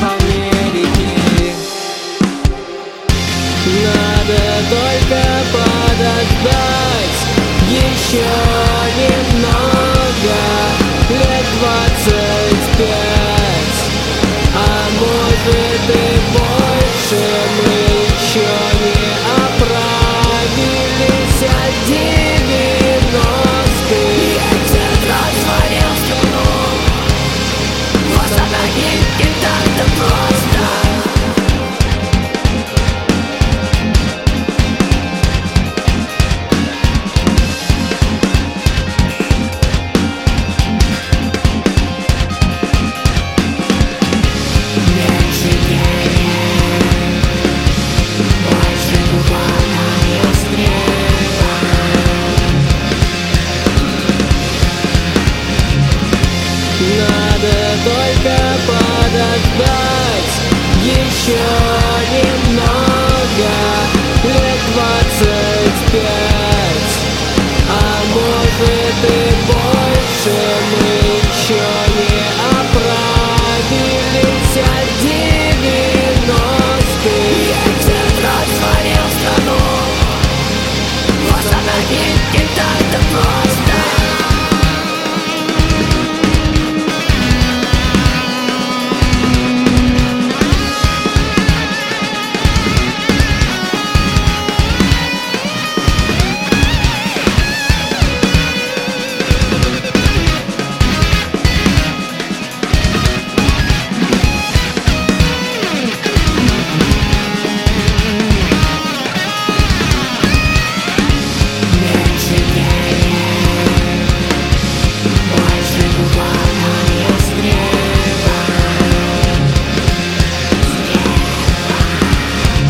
Америки. Надо только подождать еще немного, лет 25, а может и больше. Мы еще не оправились от 90-х. Ветер развалил страну, восстановить не так-то просто. Надо только подождать еще немного, лет 25, а может и больше. Мы еще не оправились от 90-х. Ветер развалил страну, восстановить не так-то просто.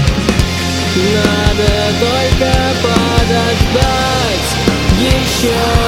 Надо только подождать еще